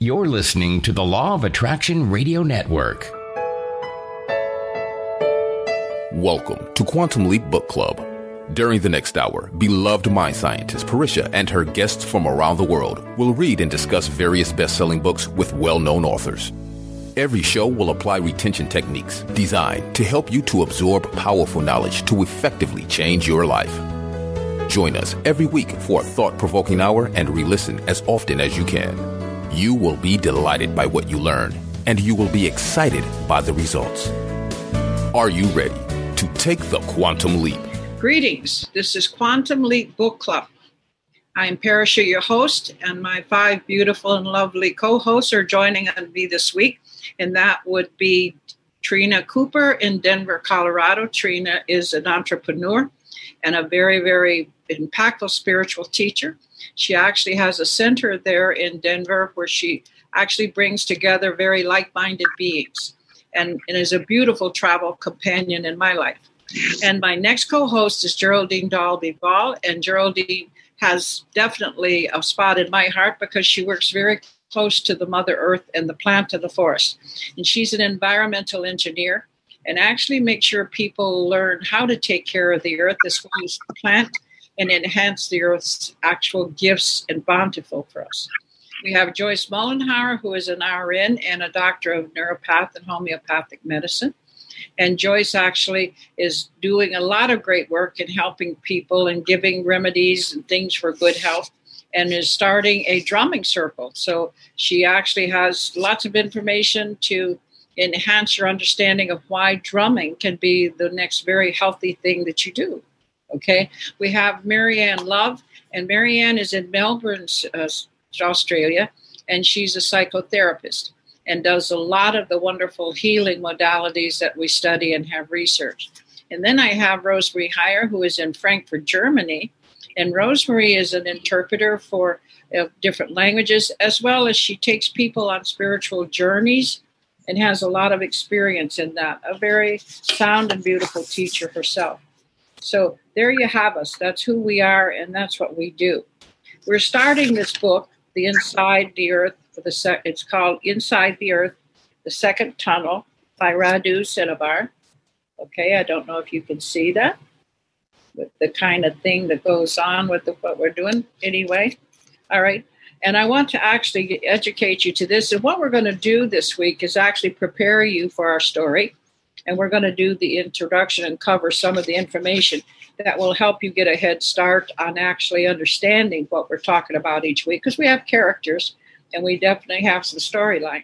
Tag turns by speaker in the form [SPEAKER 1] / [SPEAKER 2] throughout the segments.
[SPEAKER 1] You're listening to the Law of Attraction Radio Network.
[SPEAKER 2] Welcome to Quantum Leap Book Club. During the next hour, beloved mind scientist Parisha and her guests from around the world will read and discuss various best-selling books with well-known authors. Every show will apply retention techniques designed to help you to absorb powerful knowledge to effectively change your life. Join us every week for a thought-provoking hour and re-listen as often as you can. You will be delighted by what you learn, and you will be excited by the results. Are you ready to take the quantum leap?
[SPEAKER 3] Greetings. This is Quantum Leap Book Club. I am Parisha, your host, and my 5 beautiful and lovely co-hosts are joining me this week, and that would be Trina Cooper in Denver, Colorado. Trina is an entrepreneur and a very, very impactful spiritual teacher. She actually has a center there in Denver where she actually brings together very like-minded beings and is a beautiful travel companion in my life. And my next co-host is Geraldine Dalby-Ball, and Geraldine has definitely a spot in my heart because she works very close to the Mother Earth and the plant of the forest. And she's an environmental engineer and actually makes sure people learn how to take care of the earth as well as the plant and enhance the earth's actual gifts and bountiful for us. We have Joyce Mollenhauer, who is an RN and a doctor of neuropath and homeopathic medicine. And Joyce actually is doing a lot of great work in helping people and giving remedies and things for good health, and is starting a drumming circle. So she actually has lots of information to enhance your understanding of why drumming can be the next very healthy thing that you do. Okay, we have Marianne Love, and Marianne is in Melbourne, Australia, and she's a psychotherapist and does a lot of the wonderful healing modalities that we study and have researched. And then I have Rosemary Heyer, who is in Frankfurt, Germany. And Rosemary is an interpreter for different languages, as well as she takes people on spiritual journeys and has a lot of experience in that. A very sound and beautiful teacher herself. So there you have us. That's who we are, and that's what we do. We're starting this book, The Inside the Earth. It's called Inside the Earth, The Second Tunnel by Radu Senebar. Okay, I don't know if you can see that, but the kind of thing that goes on with what we're doing anyway. All right, and I want to actually educate you to this. And what we're going to do this week is actually prepare you for our story. And we're going to do the introduction and cover some of the information that will help you get a head start on actually understanding what we're talking about each week, because we have characters and we definitely have some storyline.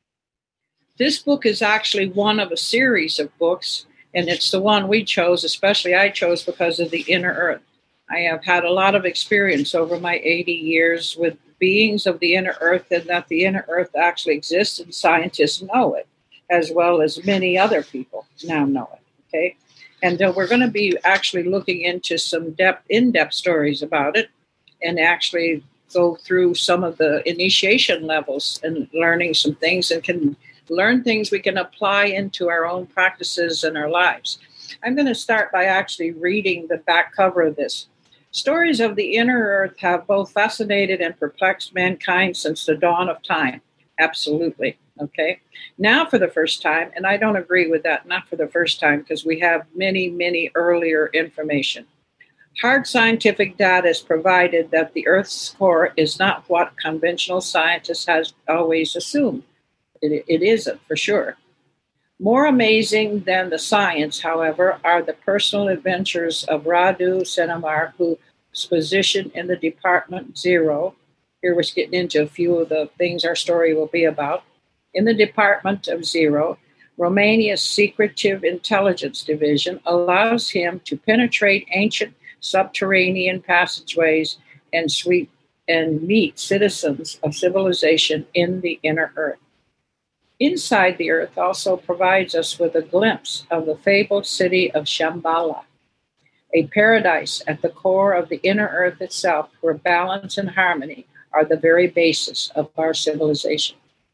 [SPEAKER 3] This book is actually one of a series of books, and it's the one we chose, especially I chose because of the inner earth. I have had a lot of experience over my 80 years with beings of the inner earth, and that the inner earth actually exists, and scientists know it, as well as many other people now know it, okay? And we're going to be actually looking into some in-depth stories about it and actually go through some of the initiation levels and learning some things, and can learn things we can apply into our own practices and our lives. I'm going to start by actually reading the back cover of this. Stories of the inner earth have both fascinated and perplexed mankind since the dawn of time. Absolutely. Okay. Now for the first time, and I don't agree with that, not for the first time, because we have many, many earlier information. Hard scientific data is provided that the Earth's core is not what conventional scientists have always assumed. It isn't, for sure. More amazing than the science, however, are the personal adventures of Radu Senebar, whose position in the Department Zero, here we're getting into a few of the things our story will be about, in the Department of Zero, Romania's secretive intelligence division allows him to penetrate ancient subterranean passageways and meet citizens of civilization in the inner earth. Inside the Earth also provides us with a glimpse of the fabled city of Shambhala, a paradise at the core of the inner Earth itself, where balance and harmony are the very basis of our civilization.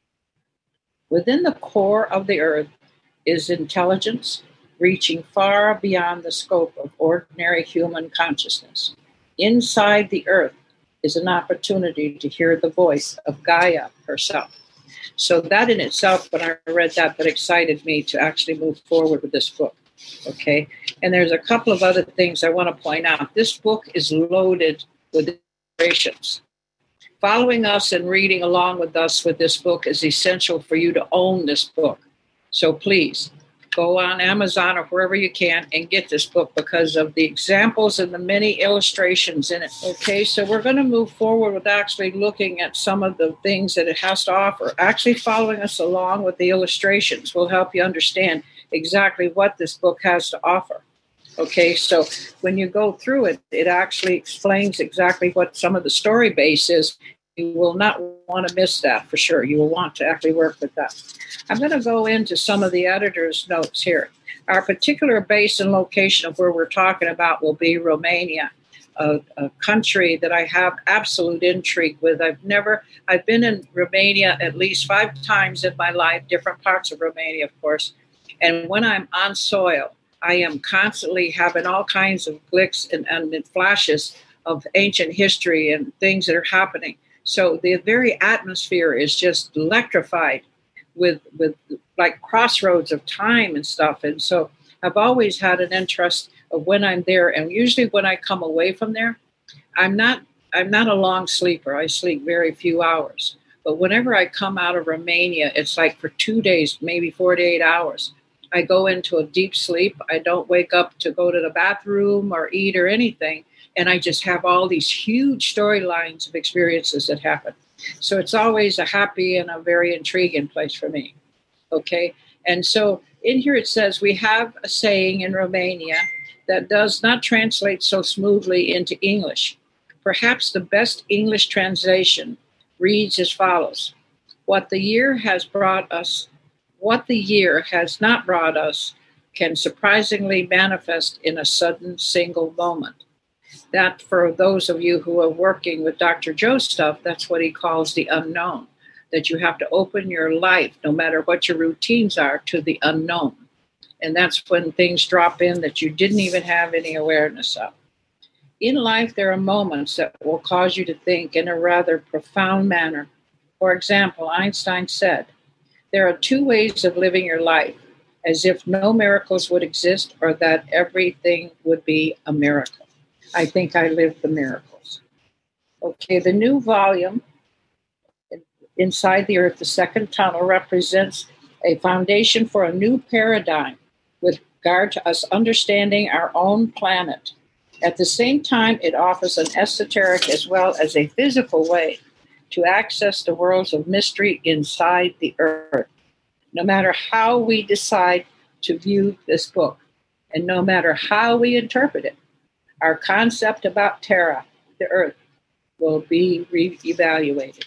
[SPEAKER 3] Within the core of the Earth is intelligence, reaching far beyond the scope of ordinary human consciousness. Inside the Earth is an opportunity to hear the voice of Gaia herself. So that in itself, when I read that excited me to actually move forward with this book. Okay. And there's a couple of other things I want to point out. This book is loaded with illustrations. Following us and reading along with us with this book is essential for you to own this book. So please go on Amazon or wherever you can and get this book because of the examples and the many illustrations in it. Okay, so we're going to move forward with actually looking at some of the things that it has to offer. Actually following us along with the illustrations will help you understand exactly what this book has to offer. Okay, so when you go through it, it actually explains exactly what some of the story base is. You will not want to miss that for sure. You will want to actually work with that. I'm going to go into some of the editor's notes here. Our particular base and location of where we're talking about will be Romania, a country that I have absolute intrigue with. I've been in Romania at least 5 times in my life, different parts of Romania, of course. And when I'm on soil, I am constantly having all kinds of clicks and flashes of ancient history and things that are happening. So the very atmosphere is just electrified with like crossroads of time and stuff. And so I've always had an interest of when I'm there. And usually when I come away from there, I'm not a long sleeper. I sleep very few hours. But whenever I come out of Romania, it's like for 2 days, maybe 4 to 8 hours. I go into a deep sleep. I don't wake up to go to the bathroom or eat or anything. And I just have all these huge storylines of experiences that happen. So it's always a happy and a very intriguing place for me. Okay. And so in here it says we have a saying in Romania that does not translate so smoothly into English. Perhaps the best English translation reads as follows. What the year has not brought us can surprisingly manifest in a sudden single moment. That for those of you who are working with Dr. Joe's stuff, that's what he calls the unknown, that you have to open your life, no matter what your routines are, to the unknown. And that's when things drop in that you didn't even have any awareness of. In life, there are moments that will cause you to think in a rather profound manner. For example, Einstein said, there are 2 ways of living your life, as if no miracles would exist or that everything would be a miracle. I think I lived the miracles. Okay, the new volume, Inside the Earth, the Second Tunnel, represents a foundation for a new paradigm with regard to us understanding our own planet. At the same time, it offers an esoteric as well as a physical way to access the worlds of mystery inside the Earth. No matter how we decide to view this book, and no matter how we interpret it, our concept about Terra, the Earth, will be reevaluated.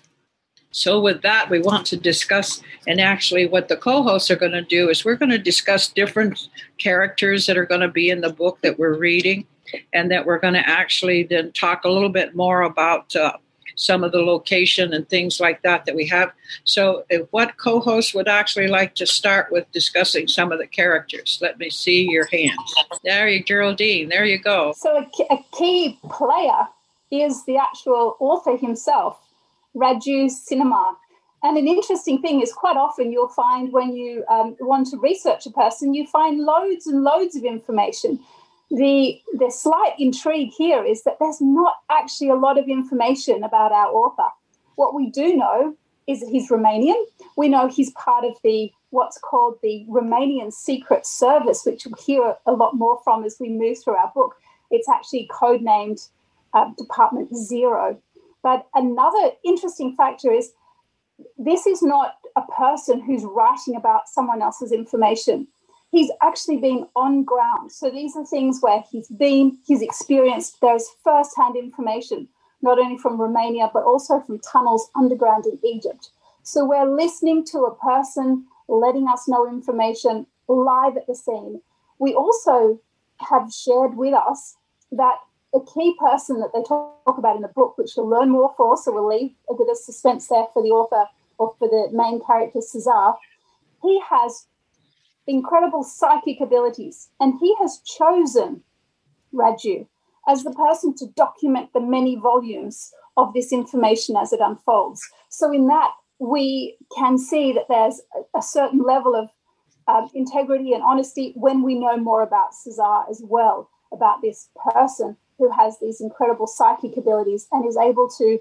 [SPEAKER 3] So with that, we want to discuss, and actually what the co-hosts are going to do is we're going to discuss different characters that are going to be in the book that we're reading, and that we're going to actually then talk a little bit more about some of the location and things like that we have. So what co-host would actually like to start with discussing some of the characters? Let me see your hands. There you, Geraldine. There you go.
[SPEAKER 4] So a key player is the actual author himself, Raju Sinnamma. And an interesting thing is quite often you'll find when you want to research a person, you find loads and loads of information. The slight intrigue here is that there's not actually a lot of information about our author. What we do know is that he's Romanian. We know he's part of what's called the Romanian Secret Service, which we'll hear a lot more from as we move through our book. It's actually codenamed Department Zero. But another interesting factor is this is not a person who's writing about someone else's information. He's actually been on ground. So these are things where he's experienced, there's first-hand information, not only from Romania, but also from tunnels underground in Egypt. So we're listening to a person letting us know information live at the scene. We also have shared with us that a key person that they talk about in the book, which you'll learn more for, so we'll leave a bit of suspense there for the author or for the main character, Cesar. He has incredible psychic abilities, and he has chosen Raju as the person to document the many volumes of this information as it unfolds. So in that, we can see that there's a certain level of integrity and honesty when we know more about Cesar as well, about this person who has these incredible psychic abilities and is able to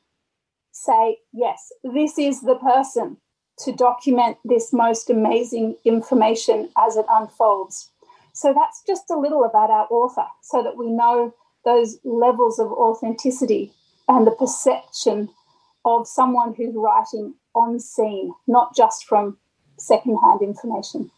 [SPEAKER 4] say, yes, this is the person to document this most amazing information as it unfolds. So that's just a little about our author, so that we know those levels of authenticity and the perception of someone who's writing on scene, not just from secondhand information.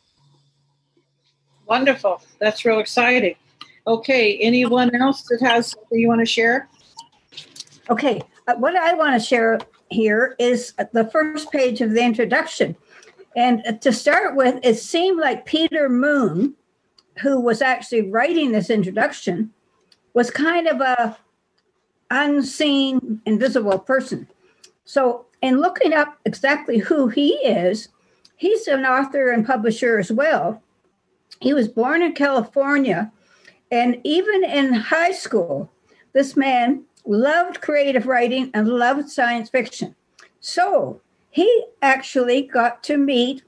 [SPEAKER 3] Wonderful. That's real exciting. Okay, anyone else that has something you want to share?
[SPEAKER 5] Okay, what I want to share here is the first page of the introduction. And to start with, it seemed like Peter Moon, who was actually writing this introduction, was kind of a unseen, invisible person. So in looking up exactly who he is, he's an author and publisher as well. He was born in California, and even in high school, this man loved creative writing and loved science fiction. So he actually got to meet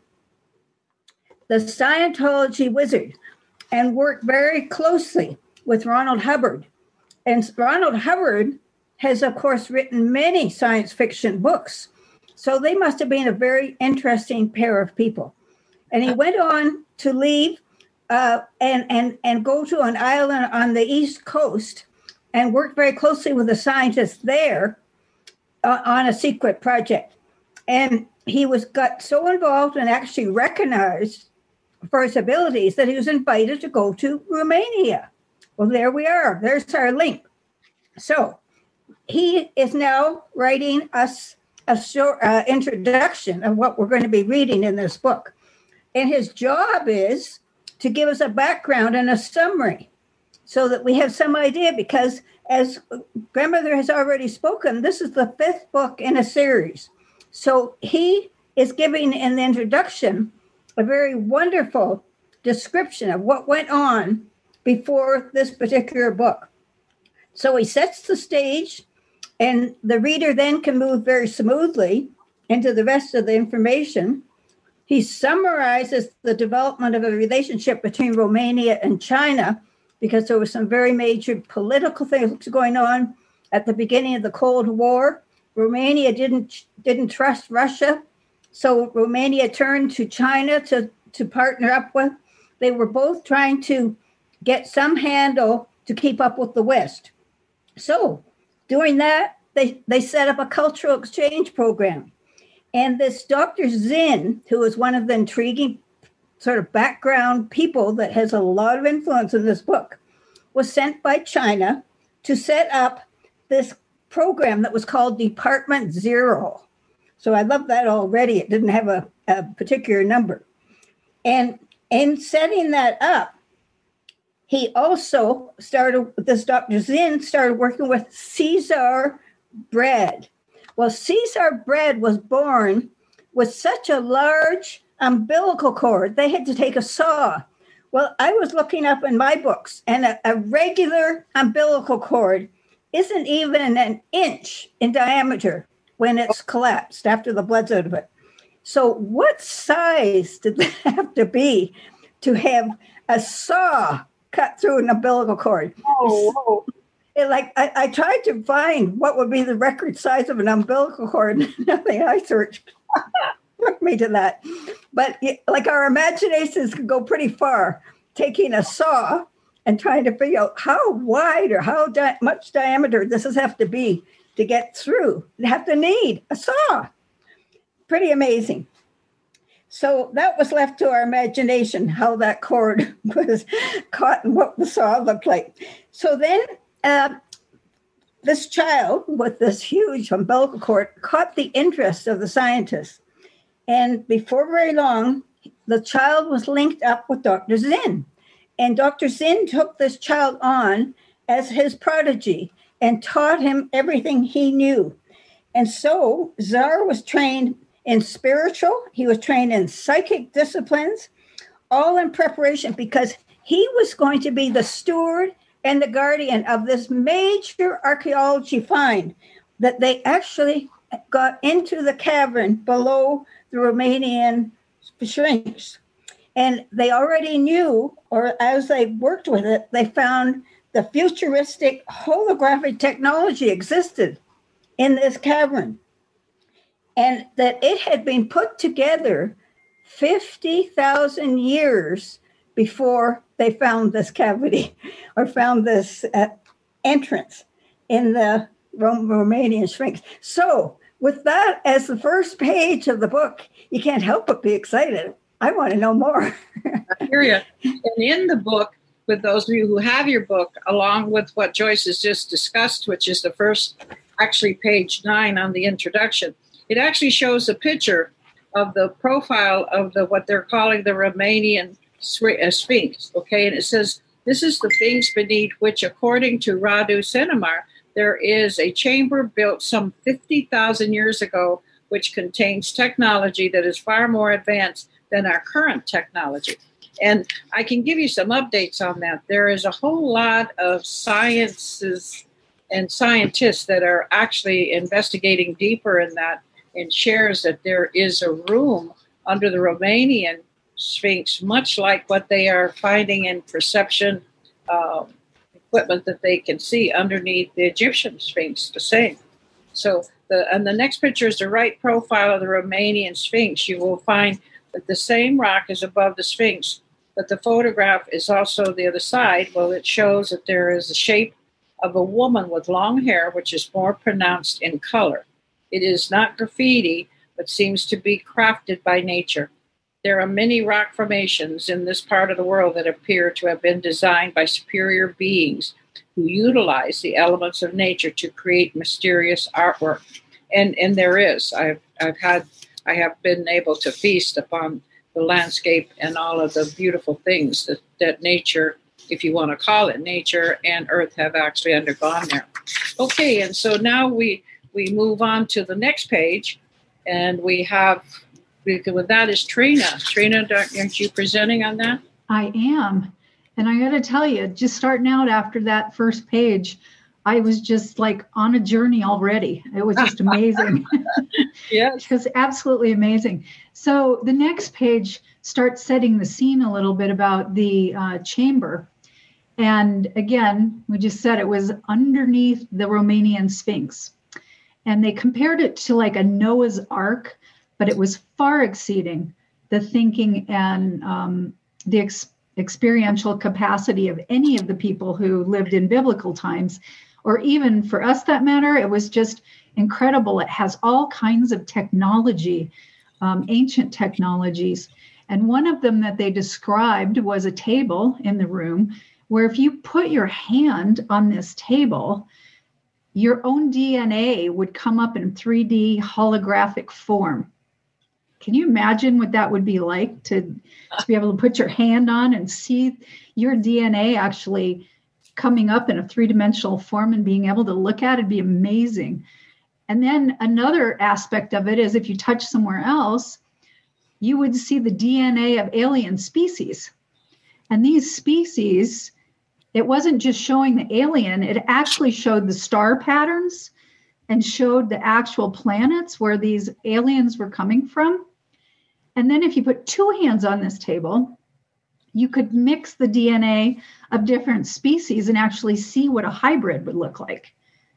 [SPEAKER 5] the Scientology wizard and worked very closely with Ronald Hubbard. And Ronald Hubbard has, of course, written many science fiction books. So they must have been a very interesting pair of people. And he went on to leave and go to an island on the East Coast and worked very closely with the scientists there on a secret project. And he got so involved and actually recognized for his abilities that he was invited to go to Romania. Well, there we are. There's our link. So he is now writing us a short introduction of what we're going to be reading in this book. And his job is to give us a background and a summary so that we have some idea, because as Grandmother has already spoken, this is the 5th book in a series. So he is giving in the introduction a very wonderful description of what went on before this particular book. So he sets the stage, and the reader then can move very smoothly into the rest of the information. He summarizes the development of a relationship between Romania and China, because there were some very major political things going on at the beginning of the Cold War. Romania didn't trust Russia, so Romania turned to China to partner up with. They were both trying to get some handle to keep up with the West. So doing that, they set up a cultural exchange program. And this Dr. Zinn, who is one of the intriguing sort of background people that has a lot of influence in this book, was sent by China to set up this program that was called Department Zero. So I love that already. It didn't have a particular number. And in setting that up, he also this Dr. Zinn started working with Cesar Bread. Well, Cesar Bread was born with such a large umbilical cord, they had to take a saw. Well, I was looking up in my books, and a regular umbilical cord isn't even an inch in diameter when it's collapsed after the blood's out of it. So what size did that have to be to have a saw cut through an umbilical cord?
[SPEAKER 4] Oh,
[SPEAKER 5] I tried to find what would be the record size of an umbilical cord. Nothing I searched took me to that. But like our imaginations can go pretty far, taking a saw and trying to figure out how wide or how much diameter this has have to be to get through. You have to need a saw. Pretty amazing. So that was left to our imagination, how that cord was caught and what the saw looked like. So then this child with this huge umbilical cord caught the interest of the scientists. And before very long, the child was linked up with Dr. Zinn. And Dr. Zinn took this child on as his prodigy and taught him everything he knew. And so Czar was trained in spiritual, he was trained in psychic disciplines, all in preparation because he was going to be the steward and the guardian of this major archaeology find that they actually got into the cavern below the Romanian Sphinx. And they already knew, or as they worked with it, they found the futuristic holographic technology existed in this cavern. And that it had been put together 50,000 years before they found this cavity or found this entrance in the Romanian Sphinx. So with that as the first page of the book, you can't help but be excited. I want to know more.
[SPEAKER 3] I hear you. And in the book, with those of you who have your book, along with what Joyce has just discussed, which is the first, actually page 9 on the introduction, it actually shows a picture of the profile of the what they're calling the Romanian Sphinx. Okay, and it says, this is the Sphinx beneath which, according to Radu Cinemar, there is a chamber built some 50,000 years ago, which contains technology that is far more advanced than our current technology. And I can give you some updates on that. There is a whole lot of sciences and scientists that are actually investigating deeper in that, and shares that there is a room under the Romanian Sphinx, much like what they are finding in perception equipment that they can see underneath the Egyptian Sphinx, the same. So the next picture is the right profile of the Romanian Sphinx. You will find that the same rock is above the Sphinx, but the photograph is also the other side. Well, it shows that there is a shape of a woman with long hair, which is more pronounced in color. It is not graffiti, but seems to be crafted by nature. There are many rock formations in this part of the world that appear to have been designed by superior beings who utilize the elements of nature to create mysterious artwork. And there is. I have been able to feast upon the landscape and all of the beautiful things that nature, if you want to call it nature, and Earth have actually undergone there. Okay, and so now we move on to the next page, and with that is Trina. Trina, aren't you presenting on that?
[SPEAKER 6] I am. And I got to tell you, just starting out after that first page, I was just like on a journey already. It was just amazing.
[SPEAKER 3] Yes.
[SPEAKER 6] It was absolutely amazing. So the next page starts setting the scene a little bit about the chamber. And again, we just said it was underneath the Romanian Sphinx. And they compared it to like a Noah's Ark, but it was far exceeding the thinking and the experiential capacity of any of the people who lived in biblical times, or even for us that matter. It was just incredible. It has all kinds of technology, ancient technologies. And one of them that they described was a table in the room where if you put your hand on this table, your own DNA would come up in 3D holographic form. Can you imagine what that would be like to be able to put your hand on and see your DNA actually coming up in a three-dimensional form and being able to look at it? It'd be amazing. And then another aspect of it is if you touch somewhere else, you would see the DNA of alien species. And these species, it wasn't just showing the alien, it actually showed the star patterns and showed the actual planets where these aliens were coming from. And then if you put two hands on this table, you could mix the DNA of different species and actually see what a hybrid would look like.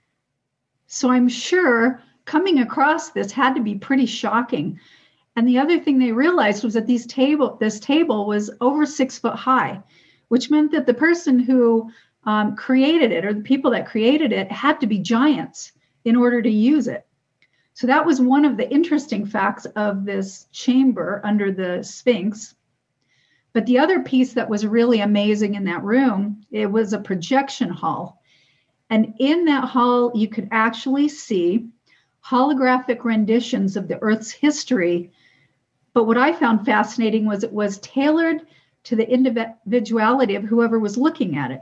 [SPEAKER 6] So I'm sure coming across this had to be pretty shocking. And the other thing they realized was that this table was over 6 foot high, which meant that the person who created it, or the people that created it, had to be giants in order to use it. So that was one of the interesting facts of this chamber under the Sphinx. But the other piece that was really amazing in that room, it was a projection hall. And in that hall, you could actually see holographic renditions of the Earth's history. But what I found fascinating was it was tailored to the individuality of whoever was looking at it.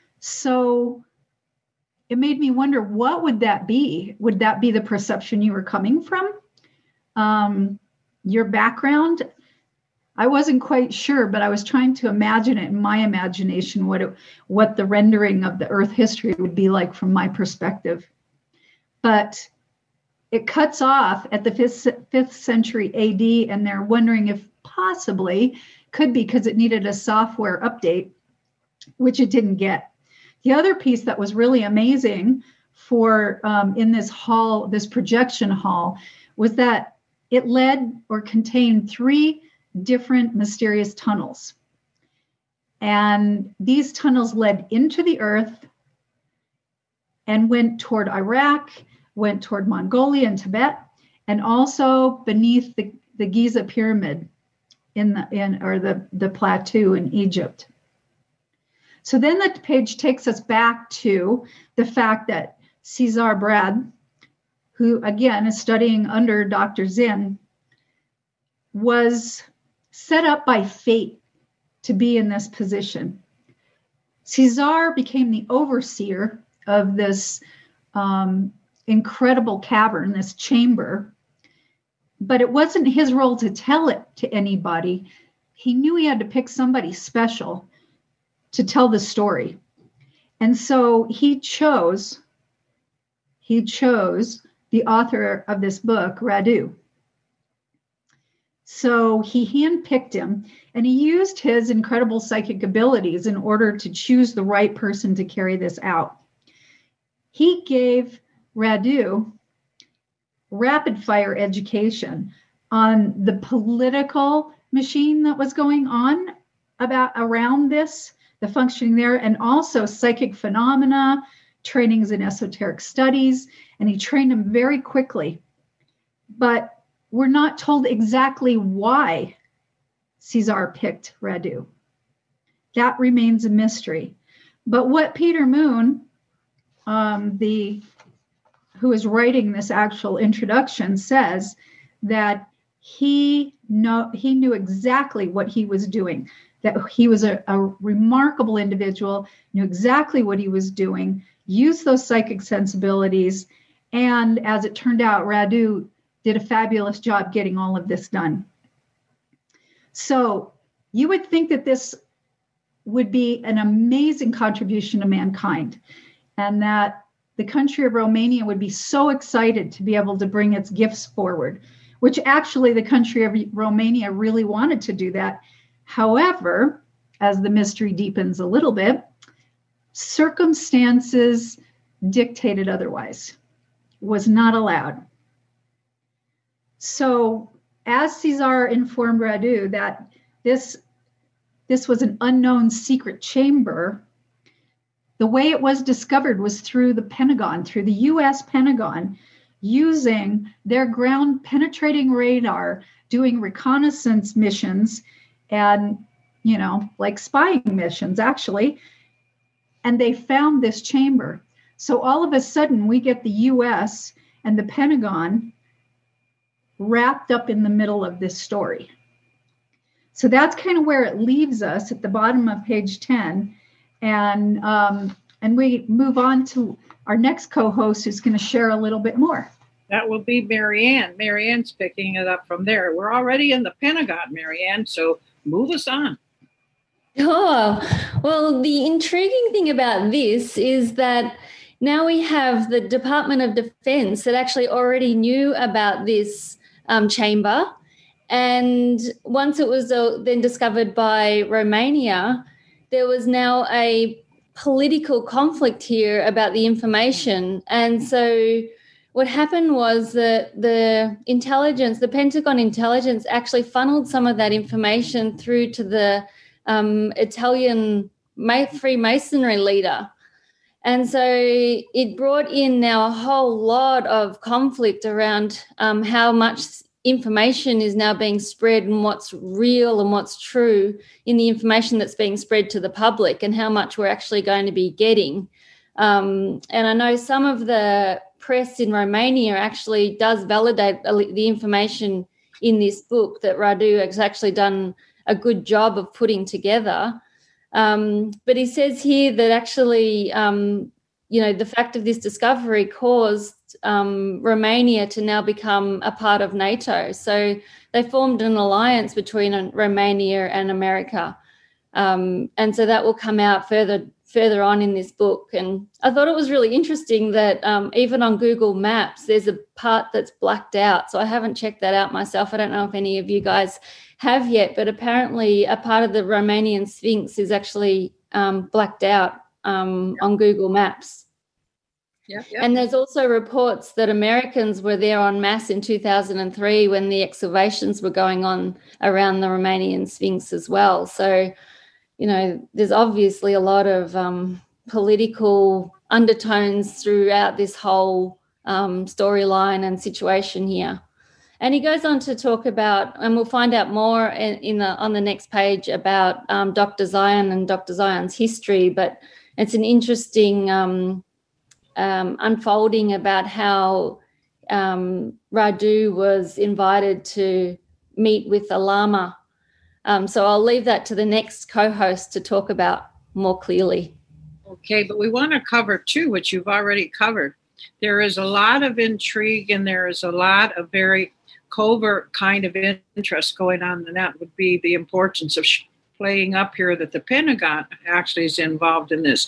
[SPEAKER 6] So it made me wonder, what would that be? Would that be the perception you were coming from? Your background? I wasn't quite sure, but I was trying to imagine it in my imagination, what the rendering of the Earth history would be like from my perspective. But it cuts off at the 5th century AD, and they're wondering if possibly could be because it needed a software update, which it didn't get. The other piece that was really amazing for in this hall, this projection hall, was that it led or contained 3 different mysterious tunnels. And these tunnels led into the Earth and went toward Iraq, went toward Mongolia and Tibet, and also beneath the Giza pyramid the plateau in Egypt. So then the page takes us back to the fact that Cesar Brad, who again is studying under Dr. Zinn, was set up by fate to be in this position. Cesar became the overseer of this incredible cavern, this chamber, but it wasn't his role to tell it to anybody. He knew he had to pick somebody special to tell the story. And so he chose the author of this book, Radu. So he handpicked him, and he used his incredible psychic abilities in order to choose the right person to carry this out. He gave Radu rapid fire education on the political machine that was going on around this, the functioning there, and also psychic phenomena, trainings in esoteric studies, and he trained him very quickly. But we're not told exactly why Cesar picked Radu. That remains a mystery. But what Peter Moon, who is writing this actual introduction, says that he knew exactly what he was doing, that he was a remarkable individual, knew exactly what he was doing, used those psychic sensibilities, and as it turned out, Radu did a fabulous job getting all of this done. So you would think that this would be an amazing contribution to mankind, and that the country of Romania would be so excited to be able to bring its gifts forward, which actually the country of Romania really wanted to do that. However, as the mystery deepens a little bit, circumstances dictated otherwise, was not allowed. So as Cesar informed Radu that this was an unknown secret chamber, the way it was discovered was through the Pentagon, through the US Pentagon, using their ground penetrating radar, doing reconnaissance missions and, like spying missions actually. And they found this chamber. So all of a sudden we get the US and the Pentagon wrapped up in the middle of this story. So that's kind of where it leaves us at the bottom of page 10. And we move on to our next co-host, who's going to share a little bit more.
[SPEAKER 3] That will be Marianne. Marianne's picking it up from there. We're already in the Pentagon, Marianne, so move us on.
[SPEAKER 7] Oh, well, the intriguing thing about this is that now we have the Department of Defense that actually already knew about this chamber. And once it was then discovered by Romania, there was now a political conflict here about the information. And so what happened was that the Pentagon intelligence actually funneled some of that information through to the Italian Freemasonry leader. And so it brought in now a whole lot of conflict around how much information is now being spread and what's real and what's true in the information that's being spread to the public and how much we're actually going to be getting. And I know some of the press in Romania actually does validate the information in this book that Radu has actually done a good job of putting together. But he says here that actually, the fact of this discovery caused forced Romania to now become a part of NATO. So they formed an alliance between Romania and America. And so that will come out further on in this book. And I thought it was really interesting that even on Google Maps, there's a part that's blacked out. So I haven't checked that out myself. I don't know if any of you guys have yet, but apparently a part of the Romanian Sphinx is actually blacked out on Google Maps.
[SPEAKER 3] Yeah.
[SPEAKER 7] And there's also reports that Americans were there en masse in 2003 when the excavations were going on around the Romanian Sphinx as well. So, you know, there's obviously a lot of political undertones throughout this whole storyline and situation here. And he goes on to talk about, and we'll find out more on the next page about Dr. Zion and Dr. Zion's history, but it's an interesting unfolding about how Radu was invited to meet with a lama. So I'll leave that to the next co-host to talk about more clearly.
[SPEAKER 3] Okay, but we want to cover too, which you've already covered. There is a lot of intrigue and there is a lot of very covert kind of interest going on, and that would be the importance of playing up here that the Pentagon actually is involved in this.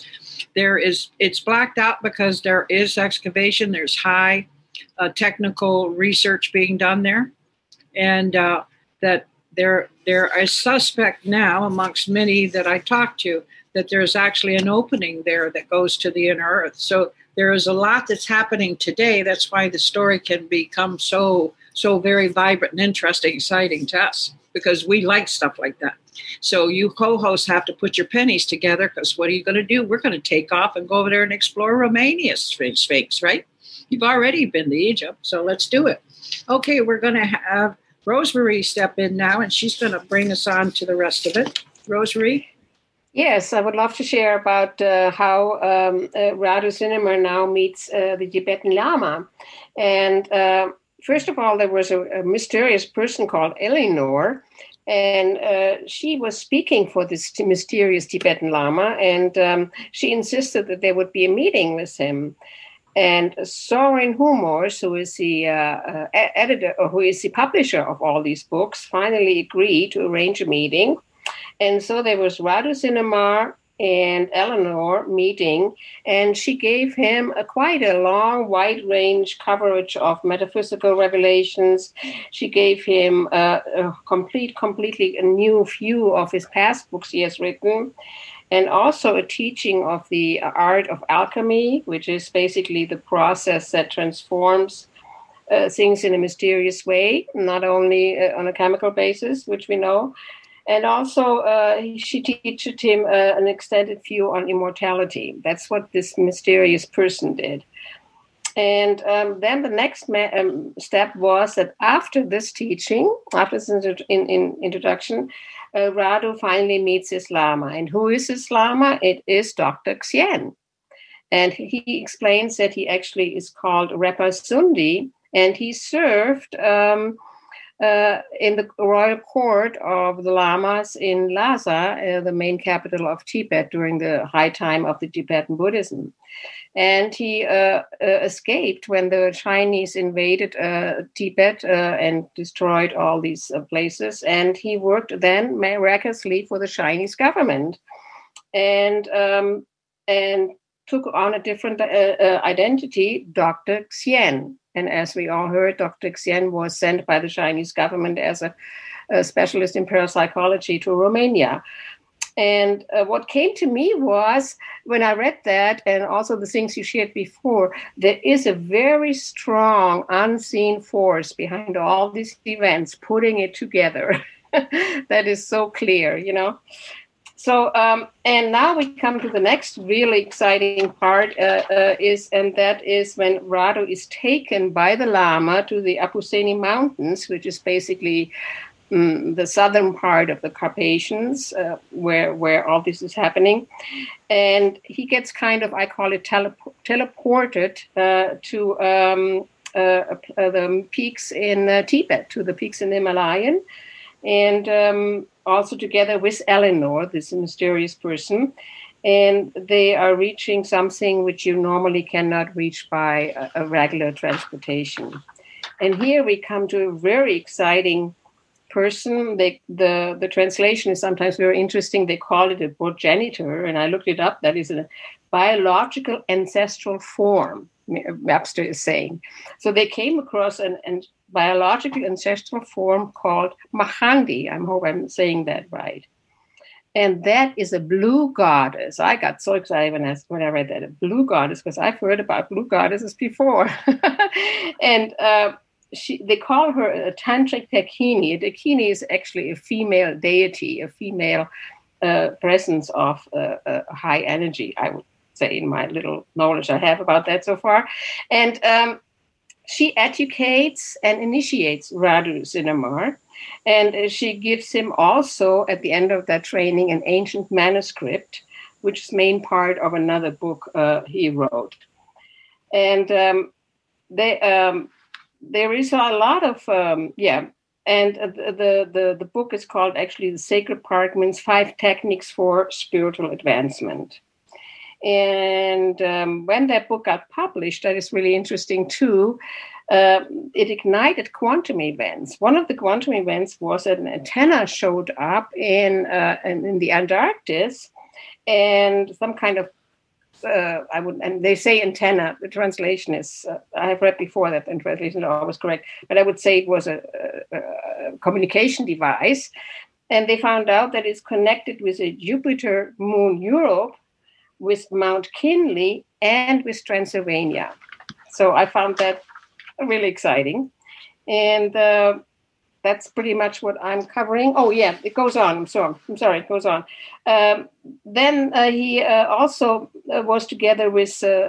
[SPEAKER 3] It's blacked out because there is excavation, there's high technical research being done there, and that there is suspect now amongst many that I talked to that there's actually an opening there that goes to the inner earth. So there is a lot that's happening today. That's why the story can become so very vibrant and interesting, exciting to us, because we like stuff like that. So you co-hosts have to put your pennies together, because what are you going to do? We're going to take off and go over there and explore Romania's Sphinx, right? You've already been to Egypt, so let's do it. Okay, we're going to have Rosemary step in now, and she's going to bring us on to the rest of it. Rosemary?
[SPEAKER 8] Yes, I would love to share about how Radu Sinema now meets the Tibetan Lama. And first of all, there was a mysterious person called Eleanor, and she was speaking for this mysterious Tibetan Lama, and she insisted that there would be a meeting with him. And Soren Humors, who is the editor, or who is the publisher of all these books, finally agreed to arrange a meeting. And so there was Radu Sinema and Eleanor meeting, and she gave him quite a long, wide-range coverage of metaphysical revelations. She gave him a completely a new view of his past books he has written, and also a teaching of the art of alchemy, which is basically the process that transforms things in a mysterious way, not only on a chemical basis, which we know. And also, she teaches him an extended view on immortality. That's what this mysterious person did. And then the next step was that after this teaching, after this introduction, Radu finally meets his Lama. And who is his Lama? It is Dr. Xian. And he explains that he actually is called Repa Sundi, and he served in the royal court of the Lamas in Lhasa, the main capital of Tibet during the high time of the Tibetan Buddhism. And he escaped when the Chinese invaded Tibet and destroyed all these places. And he worked then miraculously for the Chinese government, and took on a different identity, Dr. Xian. And as we all heard, Dr. Xian was sent by the Chinese government as a specialist in parapsychology to Romania. And what came to me was, when I read that, and also the things you shared before, there is a very strong unseen force behind all these events, putting it together. That is so clear, you know. So, and now we come to the next really exciting part, and that is when Radu is taken by the Lama to the Apuseni Mountains, which is basically the southern part of the Carpathians, where all this is happening. And he gets kind of, I call it, teleported to the peaks in Tibet, to the peaks in the Himalayan. And also together with Eleanor, this mysterious person. and they are reaching something which you normally cannot reach by a regular transportation. And here we come to a very exciting person. The translation is sometimes very interesting. They call it a progenitor, and I looked it up. That is a biological ancestral form, Webster is saying. So they came across an biological ancestral form called Mahandi. I hope I'm saying that right. And that is a blue goddess. I got so excited when I read that, a blue goddess, because I've heard about blue goddesses before. And they call her a tantric dakini. A dakini is actually a female deity, a female presence of high energy, I would say, in my little knowledge I have about that so far. And she educates and initiates Radu Sinamar. And she gives him also, at the end of that training, an ancient manuscript, which is main part of another book he wrote. And there is a lot of, and the book is called actually The Sacred Parchments, 5 Techniques for Spiritual Advancement. And when that book got published, that is really interesting too, it ignited quantum events. One of the quantum events was that an antenna showed up in the Antarctic, and some kind of and they say antenna. The translation is I have read before that the translation is always correct, but I would say it was a communication device, and they found out that it's connected with a Jupiter moon Europe, with Mount Kinley, and with Transylvania. So I found that really exciting. And that's pretty much what I'm covering. Oh, yeah, it goes on. I'm sorry, it goes on. Then he also was together with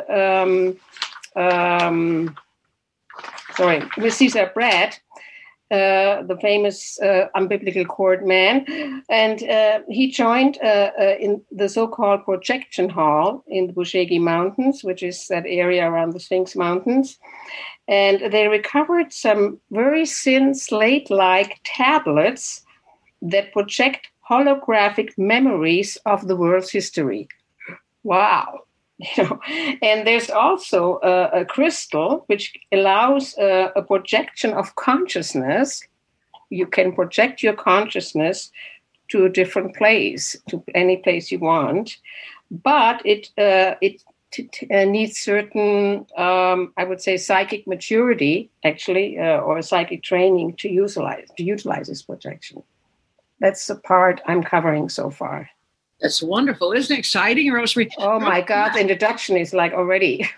[SPEAKER 8] Cesar Brett, the famous unbiblical court man, and he joined in the so-called projection hall in the Bushegi Mountains, which is that area around the Sphinx Mountains, and they recovered some very thin slate-like tablets that project holographic memories of the world's history. Wow. And there's also a crystal which allows a projection of consciousness. You can project your consciousness to a different place, to any place you want, but it needs certain, I would say, psychic maturity, actually, or psychic training to utilize this projection. That's the part I'm covering so far.
[SPEAKER 3] That's wonderful. Isn't it exciting, Rosemary?
[SPEAKER 8] Oh, my God. The introduction is like already.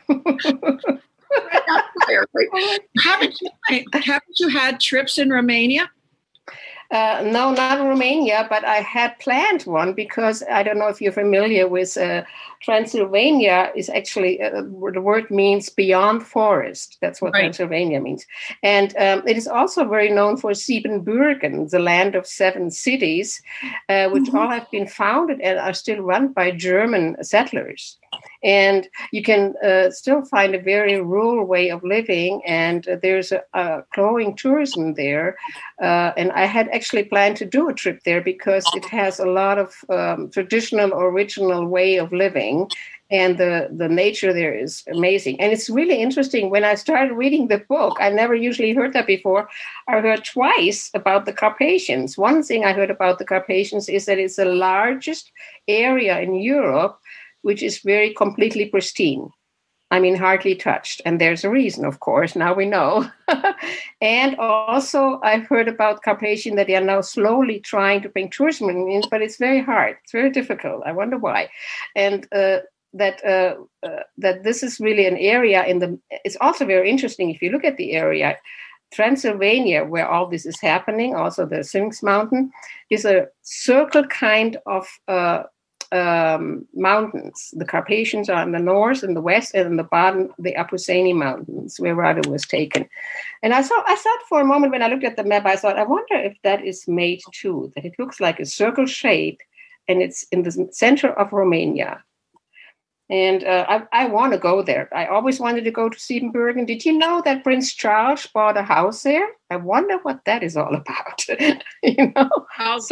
[SPEAKER 3] Haven't you had trips in Romania?
[SPEAKER 8] No, not in Romania, but I had planned one because I don't know if you're familiar with Transylvania is actually, the word means beyond forest. That's what Transylvania means. And it is also very known for Siebenbürgen, the land of 7 cities, which all have been founded and are still run by German settlers. And you can still find a very rural way of living, and there's a growing tourism there. And I had actually planned to do a trip there because it has a lot of traditional, original way of living, and the nature there is amazing. And it's really interesting. When I started reading the book, I never usually heard that before. I heard twice about the Carpathians. One thing I heard about the Carpathians is that it's the largest area in Europe which is very completely pristine. I mean, hardly touched. And there's a reason, of course. Now we know. And also, I've heard about Carpathian that they are now slowly trying to bring tourism in, but it's very hard. It's very difficult. I wonder why. And that this is really an area it's also very interesting if you look at the area. Transylvania, where all this is happening, also the Sphinx Mountain, is a circle kind of mountains. The Carpathians are in the north and the west, and in the bottom, the Apuseni Mountains, where Radu was taken. And I thought for a moment when I looked at the map, I thought, I wonder if that is made too, that it looks like a circle shape, and it's in the center of Romania. And I want to go there. I always wanted to go to Siebenbürgen. Did you know that Prince Charles bought a house there? I wonder what that is all about. You know.
[SPEAKER 3] How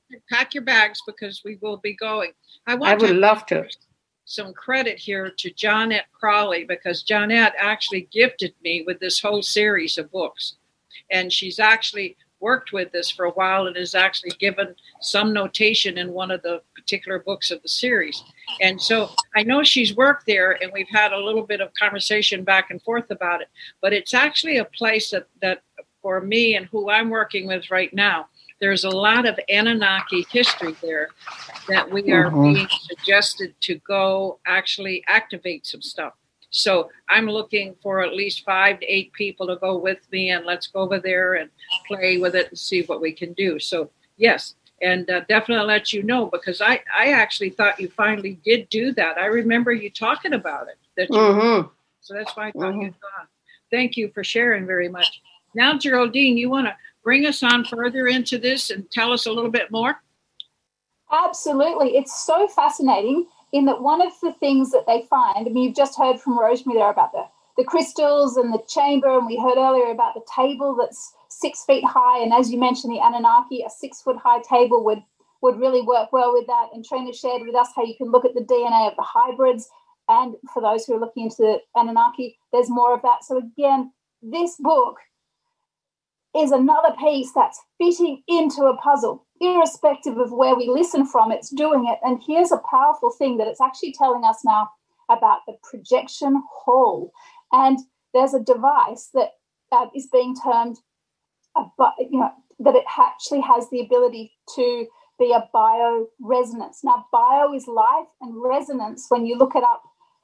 [SPEAKER 3] pack your bags because we will be going. I
[SPEAKER 8] would love to.
[SPEAKER 3] Some credit here to Johnette Crowley, because Johnette actually gifted me with this whole series of books. And she's actually worked with this for a while and has actually given some notation in one of the particular books of the series. And so I know she's worked there, and we've had a little bit of conversation back and forth about it. But it's actually a place that for me and who I'm working with right now, there's a lot of Anunnaki history there that we are being suggested to go actually activate some stuff. So I'm looking for at least 5 to 8 people to go with me, and let's go over there and play with it and see what we can do. So, yes, and definitely let you know, because I actually thought you finally did do that. I remember you talking about it. So that's why I thought you'd gone. Thank you for sharing very much. Now, Geraldine, you want to bring us on further into this and tell us a little bit more?
[SPEAKER 4] Absolutely. It's so fascinating in that one of the things that they find, I mean, you've just heard from Rosemary there about the crystals and the chamber, and we heard earlier about the table that's 6 feet high. And as you mentioned, the Anunnaki, a 6-foot-high table would really work well with that. And Trina shared with us how you can look at the DNA of the hybrids. And for those who are looking into the Anunnaki, there's more of that. So again, this book is another piece that's fitting into a puzzle. Irrespective of where we listen from, it's doing it. And here's a powerful thing that it's actually telling us now about the projection hall. And there's a device that is being termed, that it actually has the ability to be a bioresonance. Now, bio is life, and resonance, when you look it up,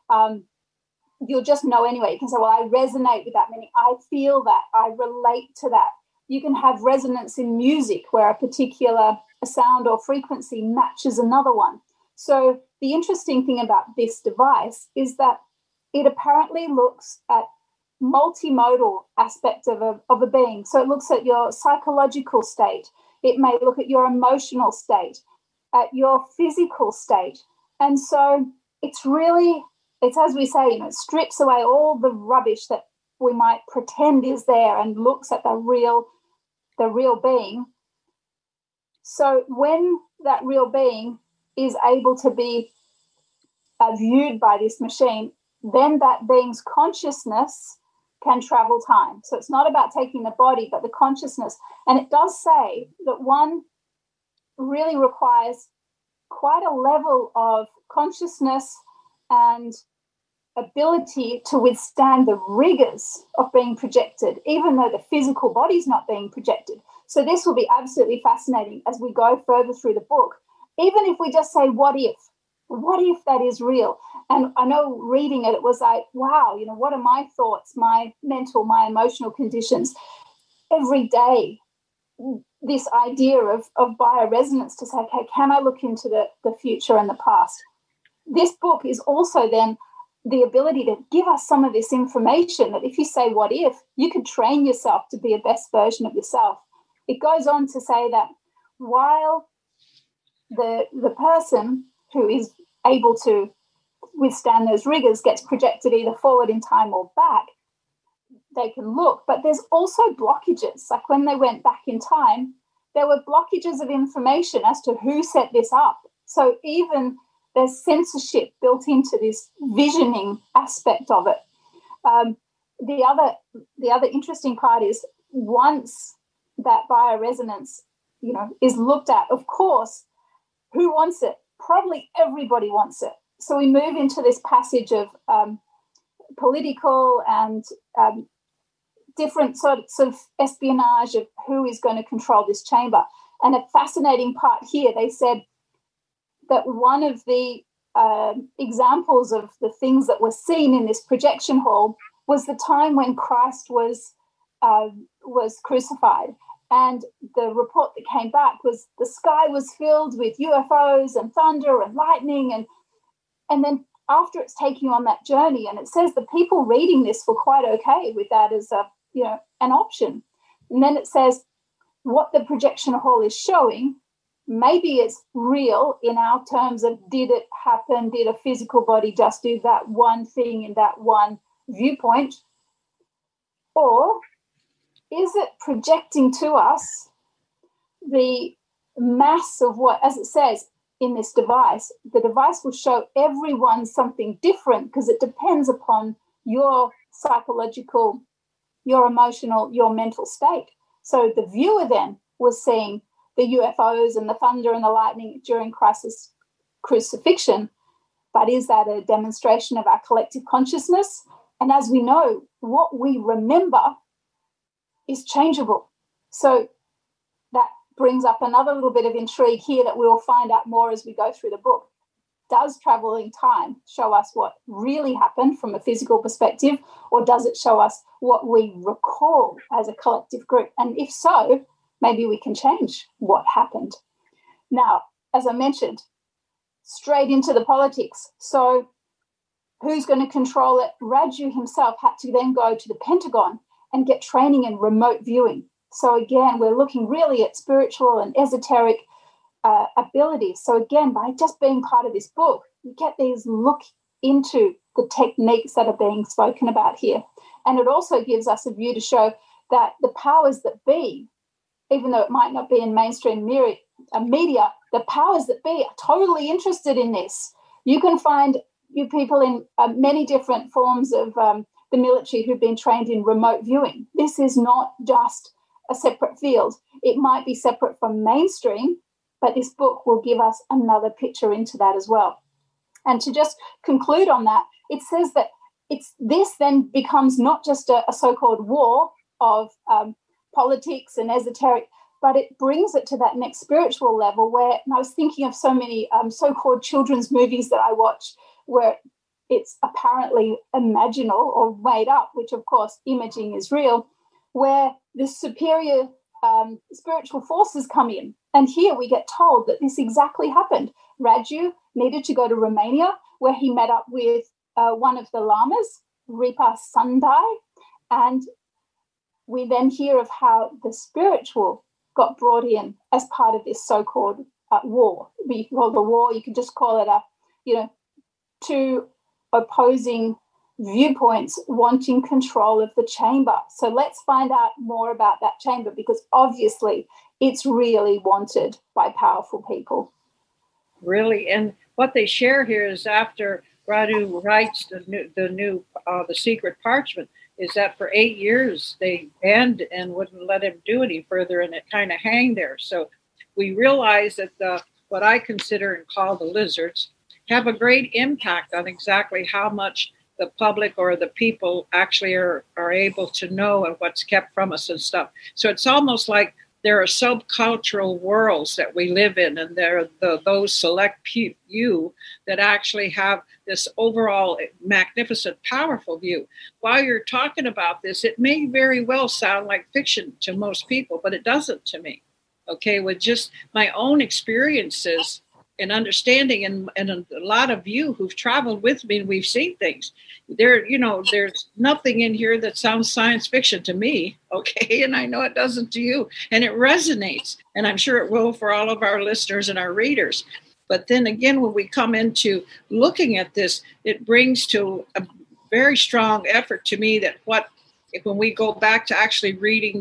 [SPEAKER 4] you'll just know anyway. You can say, well, I resonate with that, meaning I feel that, I relate to that. You can have resonance in music where a particular sound or frequency matches another one. So the interesting thing about this device is that it apparently looks at multimodal aspect of a being. So it looks at your psychological state. It may look at your emotional state, at your physical state. And so it's as we say, it strips away all the rubbish that we might pretend is there and looks at the real being. So when that real being is able to be viewed by this machine, then that being's consciousness can travel time. So it's not about taking the body, but the consciousness. And it does say that one really requires quite a level of consciousness and ability to withstand the rigors of being projected, even though the physical body's not being projected. So this will be absolutely fascinating as we go further through the book. Even if we just say, what if that is real? And I know reading it, it was like, wow, what are my thoughts, my mental, my emotional conditions every day? This idea of bioresonance to say, okay, can I look into the future and the past? This book is also then the ability to give us some of this information that if you say, what if, you could train yourself to be a best version of yourself. It goes on to say that while the person who is able to withstand those rigors gets projected either forward in time or back, they can look. But there's also blockages. Like when they went back in time, there were blockages of information as to who set this up. So even there's censorship built into this visioning aspect of it. The other interesting part is once that bioresonance, is looked at, of course, who wants it? Probably everybody wants it. So we move into this passage of political and different sorts of espionage of who is going to control this chamber. And a fascinating part here, they said that one of the examples of the things that were seen in this projection hall was the time when Christ was crucified. And the report that came back was the sky was filled with UFOs and thunder and lightning. And then after it's taking you on that journey, and it says the people reading this were quite okay with that as an option. And then it says what the projection hall is showing, maybe it's real in our terms of did it happen? Did a physical body just do that one thing in that one viewpoint? Or is it projecting to us the mass of what, as it says in this device, the device will show everyone something different because it depends upon your psychological, your emotional, your mental state. So the viewer then was seeing the UFOs and the thunder and the lightning during crisis crucifixion. But is that a demonstration of our collective consciousness? And as we know, what we remember is changeable. So that brings up another little bit of intrigue here that we'll find out more as we go through the book. Does travel in time show us what really happened from a physical perspective, or does it show us what we recall as a collective group? And if so, maybe we can change what happened. Now, as I mentioned, straight into the politics. So who's going to control it? Raju himself had to then go to the Pentagon and get training in remote viewing. So again, we're looking really at spiritual and esoteric abilities. So again, by just being part of this book, you get these look into the techniques that are being spoken about here. And it also gives us a view to show that the powers that be, even though it might not be in mainstream media, the powers that be are totally interested in this. You can find you people in many different forms of the military who've been trained in remote viewing. This is not just a separate field. It might be separate from mainstream, but this book will give us another picture into that as well. And to just conclude on that, it says that this then becomes not just a so-called war of politics and esoteric, but it brings it to that next spiritual level where, and I was thinking of so many so-called children's movies that I watch where it's apparently imaginal or made up, which of course imaging is real, where the superior spiritual forces come in. And here we get told that this exactly happened. Raju needed to go to Romania where he met up with one of the lamas, Ripa Sundai, and we then hear of how the spiritual got brought in as part of this so-called war. You can call it a war, you can just call it two opposing viewpoints wanting control of the chamber. So let's find out more about that chamber because obviously it's really wanted by powerful people.
[SPEAKER 3] Really, and what they share here is after Radu writes the secret parchment, is that for 8 years they banned and wouldn't let him do any further, and it kind of hang there. So we realize that what I consider and call the lizards have a great impact on exactly how much the public or the people actually are able to know and what's kept from us and stuff. So it's almost like there are subcultural worlds that we live in, and there are those select few that actually have this overall magnificent, powerful view. While you're talking about this, it may very well sound like fiction to most people, but it doesn't to me. Okay, with just my own experiences and understanding, and a lot of you who've traveled with me, and we've seen things. There's nothing in here that sounds science fiction to me, okay? And I know it doesn't to you, and it resonates, and I'm sure it will for all of our listeners and our readers. But then again, when we come into looking at this, it brings to a very strong effort to me that when we go back to actually reading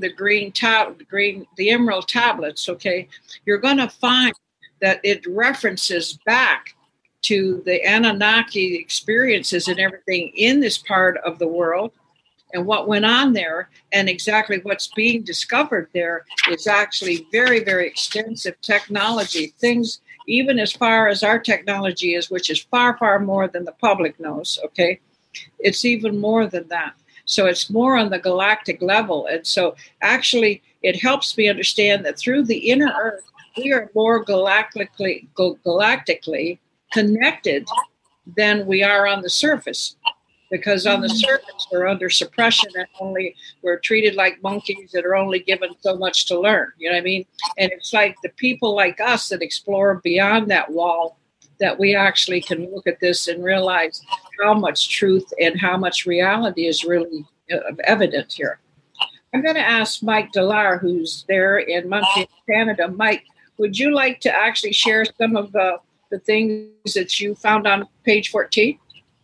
[SPEAKER 3] the Emerald Tablets, okay, you're going to find that it references back to the Anunnaki experiences and everything in this part of the world and what went on there, and exactly what's being discovered there is actually very, very extensive technology, things even as far as our technology is, which is far, far more than the public knows, okay? It's even more than that. So it's more on the galactic level. And so actually it helps me understand that through the inner earth, we are more galactically connected than we are on the surface. Because on the surface, we're under suppression and we're treated like monkeys that are only given so much to learn. You know what I mean? And it's like the people like us that explore beyond that wall that we actually can look at this and realize how much truth and how much reality is really evident here. I'm going to ask Mike Delar, who's there in Montreal, Canada. Mike, would you like to actually share some of the things that you found on page 14?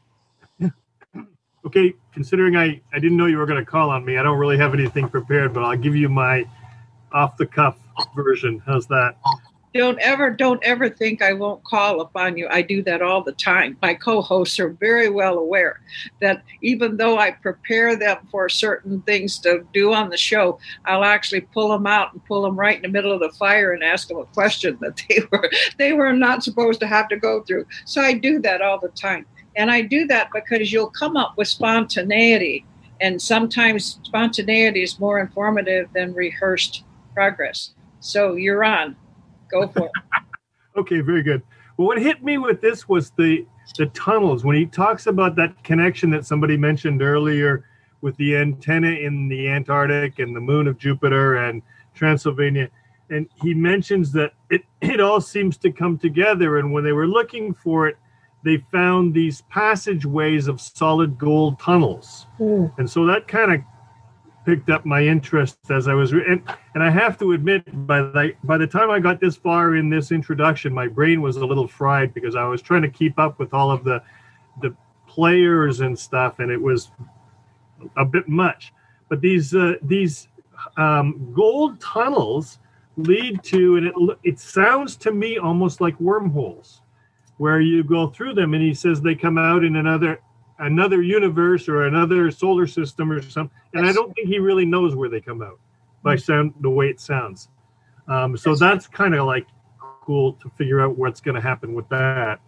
[SPEAKER 9] Okay, considering I didn't know you were going to call on me, I don't really have anything prepared, but I'll give you my off-the-cuff version. How's that?
[SPEAKER 3] Don't ever think I won't call upon you. I do that all the time. My co-hosts are very well aware that even though I prepare them for certain things to do on the show, I'll actually pull them out and pull them right in the middle of the fire and ask them a question that they were not supposed to have to go through. So I do that all the time. And I do that because you'll come up with spontaneity. And sometimes spontaneity is more informative than rehearsed progress. So you're on. Go for it.
[SPEAKER 9] Okay, very good. Well, what hit me with this was the tunnels. When he talks about that connection that somebody mentioned earlier with the antenna in the Antarctic and the moon of Jupiter and Transylvania, and he mentions that it all seems to come together. And when they were looking for it, they found these passageways of solid gold tunnels. And so that kind of picked up my interest as I was and I have to admit, by the time I got this far in this introduction, my brain was a little fried because I was trying to keep up with all of the players and stuff, and it was a bit much. But these gold tunnels lead to, and it sounds to me almost like wormholes, where you go through them, and he says they come out in another universe or another solar system or something. And I don't think he really knows where they come out by the way it sounds. So that's kind of like cool to figure out what's going to happen with that.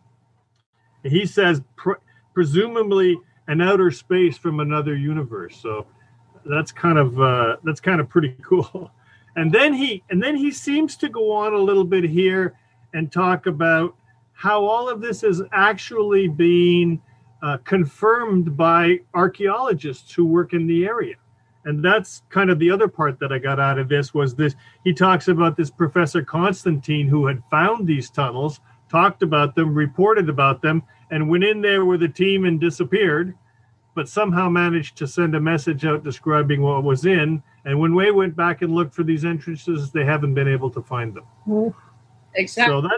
[SPEAKER 9] He says presumably an outer space from another universe. So that's kind of pretty cool. And then he seems to go on a little bit here and talk about how all of this is actually being confirmed by archaeologists who work in the area. And that's kind of the other part that I got out of this was this. He talks about this Professor Constantine who had found these tunnels, talked about them, reported about them, and went in there with a team and disappeared, but somehow managed to send a message out describing what was in. And when we went back and looked for these entrances, they haven't been able to find them.
[SPEAKER 3] Exactly. So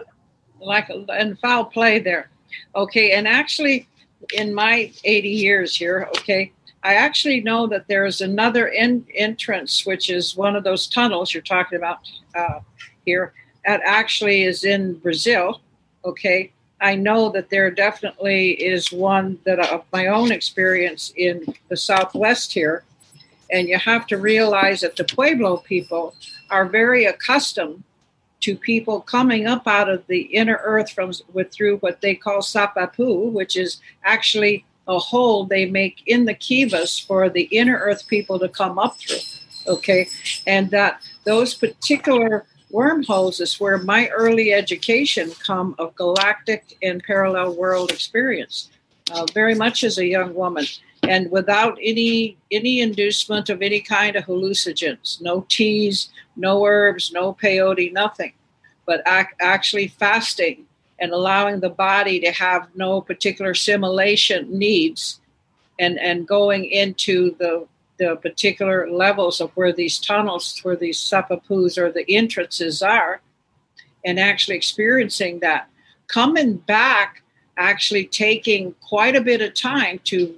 [SPEAKER 3] and foul play there. Okay, and actually, in my 80 years here, okay, I actually know that there is another entrance, which is one of those tunnels you're talking about here, that actually is in Brazil, okay. I know that there definitely is one that of my own experience in the Southwest here, and you have to realize that the Pueblo people are very accustomed to people coming up out of the inner earth through what they call Sapapu, which is actually a hole they make in the kivas for the inner earth people to come up through, okay? And that those particular wormholes is where my early education come of galactic and parallel world experience, very much as a young woman, and without any inducement of any kind of hallucinogens, no teas, no herbs, no peyote, nothing, but actually fasting and allowing the body to have no particular assimilation needs, and going into the particular levels of where these tunnels, where these sapapus or the entrances are, and actually experiencing that. Coming back, actually taking quite a bit of time to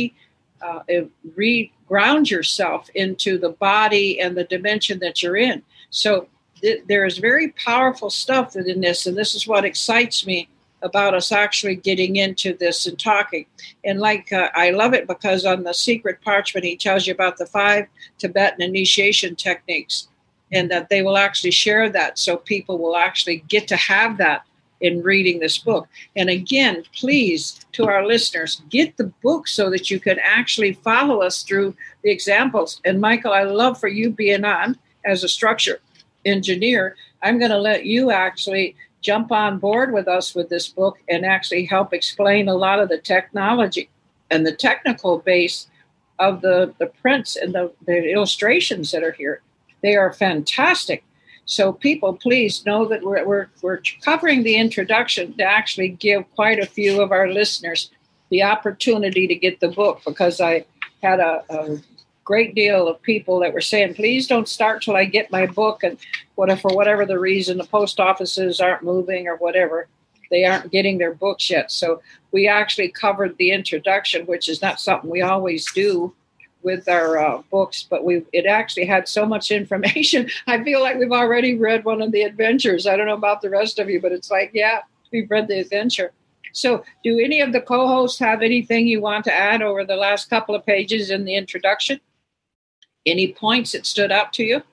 [SPEAKER 3] re-ground yourself into the body and the dimension that you're in. So there is very powerful stuff in this, and this is what excites me about us actually getting into this and talking. And I love it because on the secret parchment, he tells you about the 5 Tibetan initiation techniques, and that they will actually share that so people will actually get to have that in reading this book. And again, please, to our listeners, get the book so that you can actually follow us through the examples. And Michael, I love for you being on as a structure engineer. I'm going to let you actually jump on board with us with this book and actually help explain a lot of the technology and the technical base of the prints and the illustrations that are here. They are fantastic. So people, please know that we're covering the introduction to actually give quite a few of our listeners the opportunity to get the book, because I had a great deal of people that were saying, please don't start till I get my book. And for whatever the reason, the post offices aren't moving or whatever, they aren't getting their books yet. So we actually covered the introduction, which is not something we always do with our books, but it actually had so much information. I feel like we've already read one of the adventures. I don't know about the rest of you, but it's like, yeah, we've read the adventure. So do any of the co-hosts have anything you want to add over the last couple of pages in the introduction? Any points that stood out to you?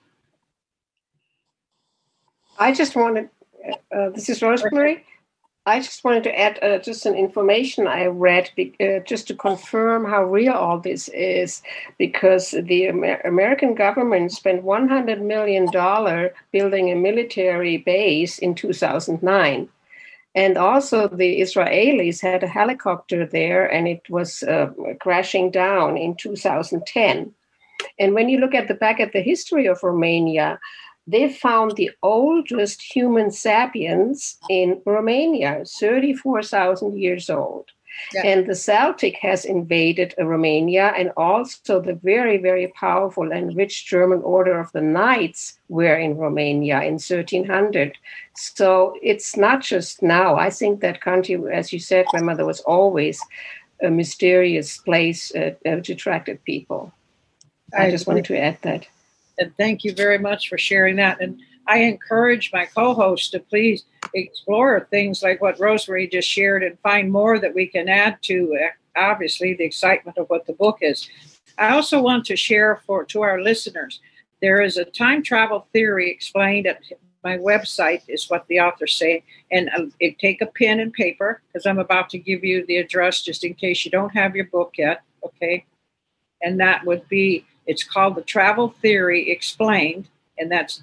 [SPEAKER 8] I just wanted, this is Rosemary. I just wanted to add just some information I read just to confirm how real all this is, because the American government spent $100 million building a military base in 2009. And also the Israelis had a helicopter there, and it was crashing down in 2010. And when you look at the history of Romania, they found the oldest human sapiens in Romania, 34,000 years old. Yeah. And the Celtic has invaded Romania, and also the very, very powerful and rich German Order of the Knights were in Romania in 1300. So it's not just now. I think that country, as you said, grandmother, was always a mysterious place which attracted people. I just wanted to add that.
[SPEAKER 3] And thank you very much for sharing that. And I encourage my co-hosts to please explore things like what Rosemary just shared and find more that we can add to, obviously, the excitement of what the book is. I also want to share to our listeners, there is a time travel theory explained at my website, is what the authors say. And take a pen and paper, because I'm about to give you the address just in case you don't have your book yet, okay? And that would be, it's called The Travel Theory Explained, and that's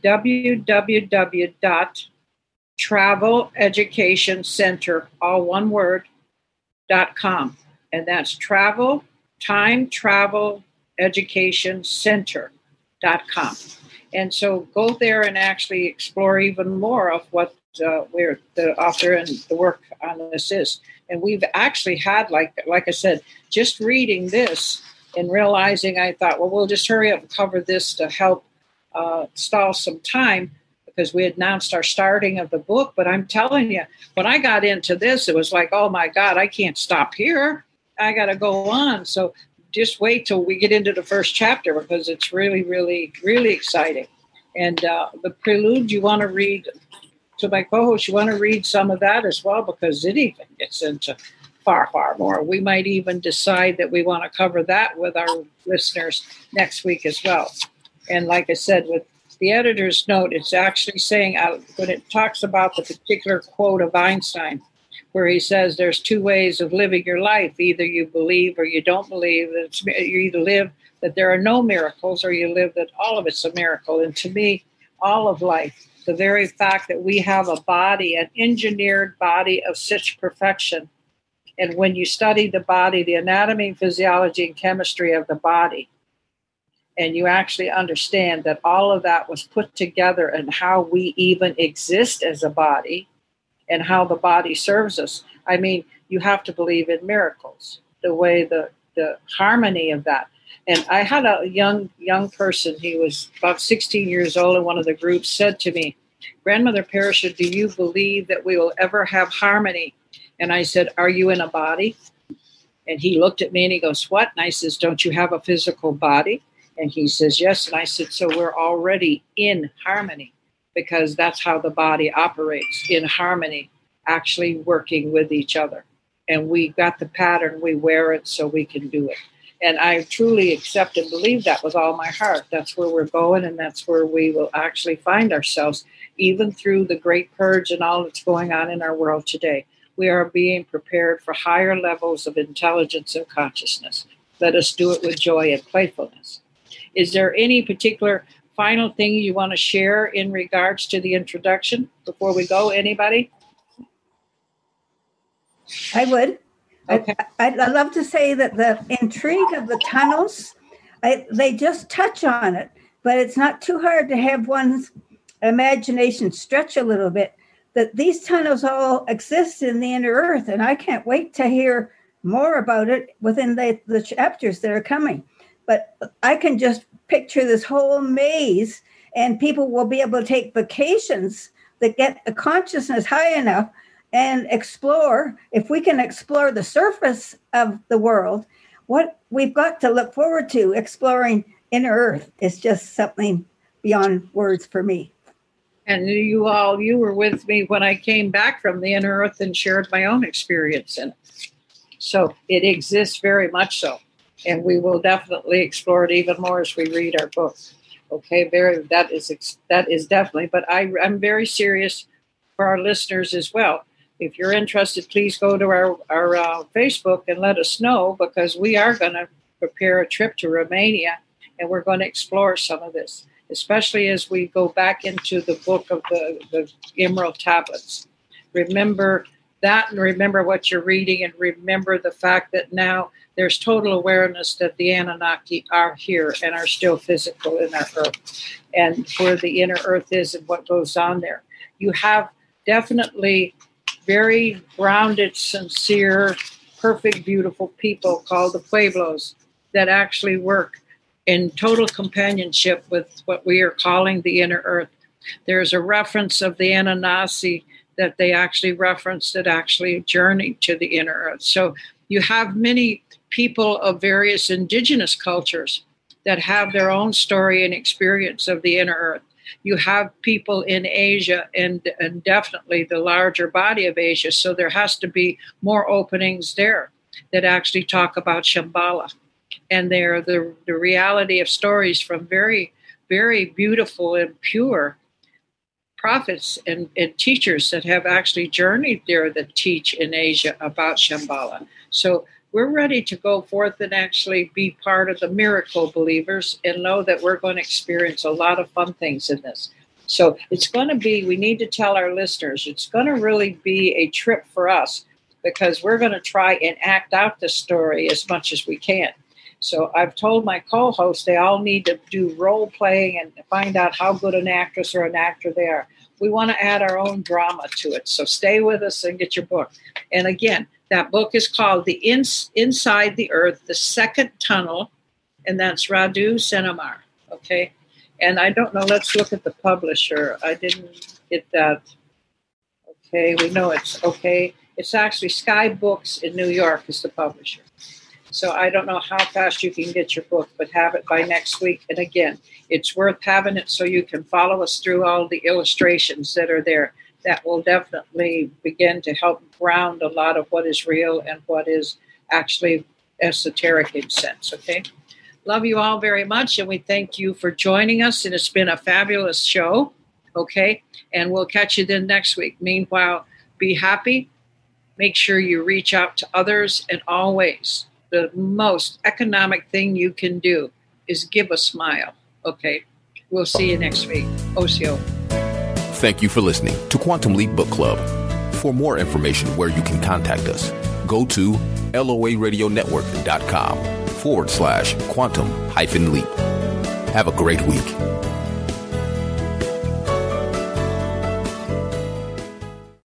[SPEAKER 3] www.traveleducationcenter, all one word, .com. And that's time travel education center.com. And so go there and actually explore even more of what where the author and the work on this is. And we've actually had, like I said, just reading this and realizing, I thought, well, we'll just hurry up and cover this to help stall some time, because we had announced our starting of the book. But I'm telling you, when I got into this, it was like, oh my God, I can't stop here. I got to go on. So just wait till we get into the first chapter, because it's really, really, really exciting. And the prelude, you want to read, to my co-host, you want to read some of that as well, because it even gets into far, far more. We might even decide that we want to cover that with our listeners next week as well. And like I said, with the editor's note, it's actually saying, when it talks about the particular quote of Einstein, where he says there's two ways of living your life. Either you believe or you don't believe. You either live that there are no miracles, or you live that all of it's a miracle. And to me, all of life, the very fact that we have a body, an engineered body of such perfection. And when you study the body, the anatomy, physiology, and chemistry of the body, and you actually understand that all of that was put together and how we even exist as a body and how the body serves us. I mean, you have to believe in miracles, the way the harmony of that. And I had a young person, he was about 16 years old, in one of the groups said to me, Grandmother Parisha, do you believe that we will ever have harmony? And I said, are you in a body? And he looked at me and he goes, what? And I says, don't you have a physical body? And he says, yes. And I said, so we're already in harmony, because that's how the body operates, in harmony, actually working with each other. And we got the pattern, we wear it so we can do it. And I truly accept and believe that with all my heart. That's where we're going, and that's where we will actually find ourselves, even through the great purge and all that's going on in our world today. We are being prepared for higher levels of intelligence and consciousness. Let us do it with joy and playfulness. Is there any particular final thing you want to share in regards to the introduction before we go? Anybody?
[SPEAKER 5] I would.
[SPEAKER 3] Okay.
[SPEAKER 5] I'd love to say that the intrigue of the tunnels, they just touch on it, but it's not too hard to have one's imagination stretch a little bit, that these tunnels all exist in the inner earth, and I can't wait to hear more about it within the chapters that are coming. But I can just picture this whole maze, and people will be able to take vacations that get a consciousness high enough and explore. If we can explore the surface of the world, what we've got to look forward to exploring inner earth is just something beyond words for me.
[SPEAKER 3] And you were with me when I came back from the inner earth and shared my own experience in it. So it exists very much so. And we will definitely explore it even more as we read our book. Okay, that is definitely. But I'm very serious for our listeners as well. If you're interested, please go to our Facebook and let us know, because we are going to prepare a trip to Romania, and we're going to explore some of this, especially as we go back into the book of the Emerald Tablets. Remember that, and remember what you're reading, and remember the fact that now there's total awareness that the Anunnaki are here and are still physical in our earth, and where the inner earth is and what goes on there. You have definitely very grounded, sincere, perfect, beautiful people called the Pueblos that actually work in total companionship with what we are calling the inner earth. There's a reference of the Anunnaki that they actually referenced that actually journeyed to the inner earth. So you have many people of various indigenous cultures that have their own story and experience of the inner earth. You have people in Asia and definitely the larger body of Asia. So there has to be more openings there that actually talk about Shambhala. And they're the reality of stories from very, very beautiful and pure prophets and teachers that have actually journeyed there that teach in Asia about Shambhala. So we're ready to go forth and actually be part of the miracle believers and know that we're going to experience a lot of fun things in this. So it's going to be, we need to tell our listeners, it's going to really be a trip for us, because we're going to try and act out the story as much as we can. So I've told my co-hosts they all need to do role playing and find out how good an actress or an actor they are. We want to add our own drama to it. So stay with us and get your book. And again, that book is called Inside the Earth, The Second Tunnel, and that's Radu Sinemar, okay? And I don't know, let's look at the publisher. I didn't get that. Okay, we know it's okay. It's actually Sky Books in New York is the publisher. So I don't know how fast you can get your book, but have it by next week. And again, it's worth having it so you can follow us through all the illustrations that are there. That will definitely begin to help ground a lot of what is real and what is actually esoteric in sense, okay? Love you all very much, and we thank you for joining us, and it's been a fabulous show, okay? And we'll catch you then next week. Meanwhile, be happy. Make sure you reach out to others, and always, the most economic thing you can do is give a smile, okay? We'll see you next week. Osio.
[SPEAKER 2] Thank you for listening to Quantum Leap Book Club. For more information where you can contact us, go to loaradionetwork.com/quantum-leap. Have a great week.